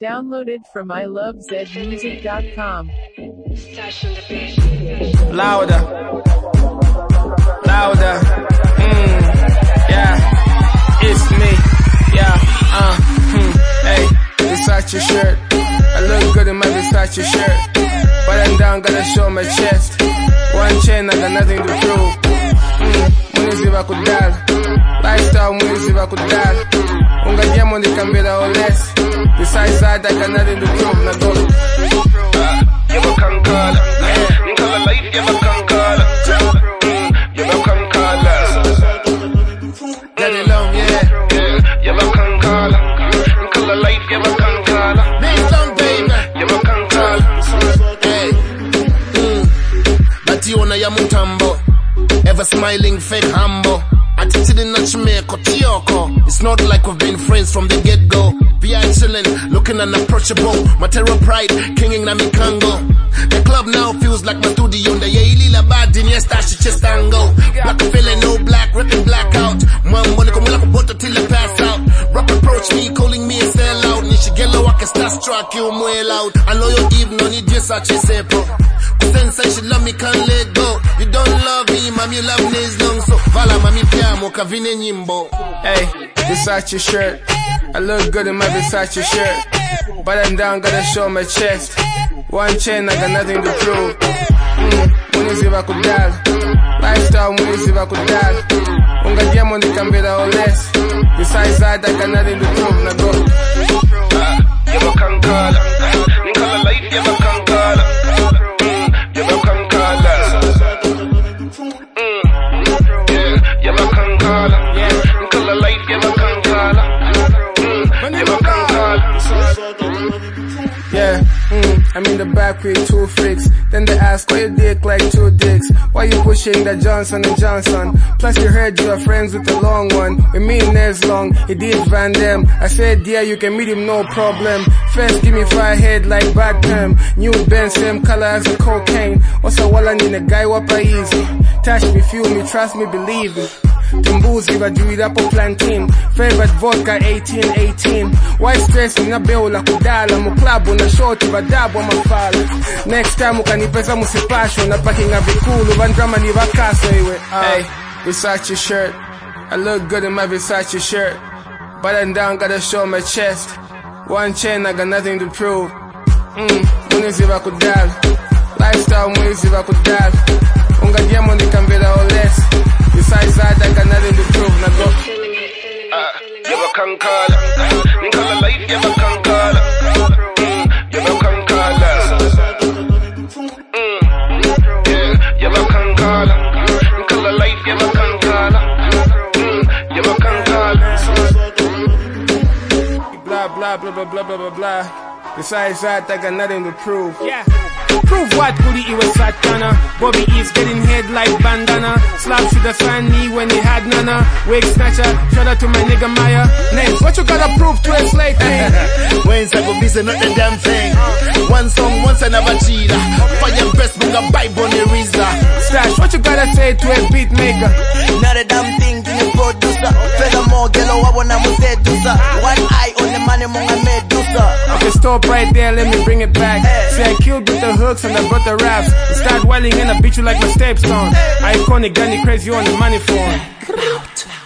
Downloaded from ilovezmusic.com. Louder. Louder. Yeah. It's me. Yeah. Hey, Versace shirt. I look good in my Versace shirt. But I'm down, gotta show my chest. One chain, I got nothing to prove. Mwizi wa kudal. Lifestyle mwizi wa kudal. Ungajemo ni kambira o less. Besides that, I got nothing to prove. Na go. You're a kankala. Nkala life, you're a kankala. You're a kankala. Get it long, yeah. You're a kankala. Nkala life, you're a kankala. Make long, baby. You're a kankala. Hey. Bationa ya mutambo. Ever smiling, fake humble. Attitude in Nachimeko, Tioko. It's not like we've been friends from the get-go. Be excellent, looking unapproachable. Material pride, kinging na mikango. The club now feels like my studio. The Yaili la bad in yes, she chest angle. Black feeling, no black, ripping black out. Mom, money come like a bottle till I pass out. Rock approach me, calling me a sellout. Nishigelo, I can start struck you well out. I know you even no need just such a sepo. Sense she love me, can't let go. You don't love me, mom, you love me long. So, vala mami piamo, kavine nyimbo. Hey, Versace shirt. I look good in my Versace shirt. But I'm down, gotta show my chest. One chain, I got nothing to prove. Mwizi wa kudal. Lifestyle mwizi wa kudal. Ungajemo ni kambira o less. Besides that, I got nothing to prove. Na go. You're a kankala. Nkala life, you're a kankala. You're a kankala. You're a kankala. Nkala life, you're a kankala. You're a kankala. Yeah, I'm in the back with two freaks. Then they ask why you dick like two dicks. Why you pushing that Johnson & Johnson? Plus you heard you are friends with the long one. With me Nez Long, he did Van Damme. I said yeah, you can meet him no problem. First give me fire head like bad term. New Benz, same color as the cocaine. Also while I need a guy wapa easy. Touch me, feel me, trust me, believe me. Tumbuzi vajuida po plantain. Favorite vodka 1818. Why stress na beula kudala. Muklabu na shoti vadabu wa mafala. Next time ukanipeza musipasho. Na paki nga vikulu vandrama ni vakaso iwe. Hey, Versace shirt. I look good in my Versace shirt. But I'm down, gotta show my chest. One chain, I got nothing to prove. Mwizi wa kudal. Lifestyle mwizi wa kudal. Ungajemo ni kambira o less. Besides that, I got nothing to prove. Now go. You're a kankala. Nkala life, you're a kankala. You're a kankala. You're a kankala. Nkala life, you're a kankala. You're a kankala. Blah, blah, blah, blah, blah, blah, blah, blah. Besides that, I got nothing to prove. Yeah. Prove what, Goody, it was Satana. Bobby East getting head like bandana. Slap should have signed me when he had Nana. Wake snatcher, shout out to my nigga Maya. Next, what you gotta prove to a slave thing? When's I go busy, not the damn thing. One song, once another cheetah. Fire best, bunga buy Bonnie Rizla. Stash, what you gotta say to a beat maker? Not a damn thing to the producer. Furthermore, girl, I wanna seducer. One eye on the money, monga medusa. Okay, stop right there, let me bring it back. Say I killed with the hooks and I brought the raps. Start whiling and I beat you like my steps on. Iconic, gunny, crazy on the money phone.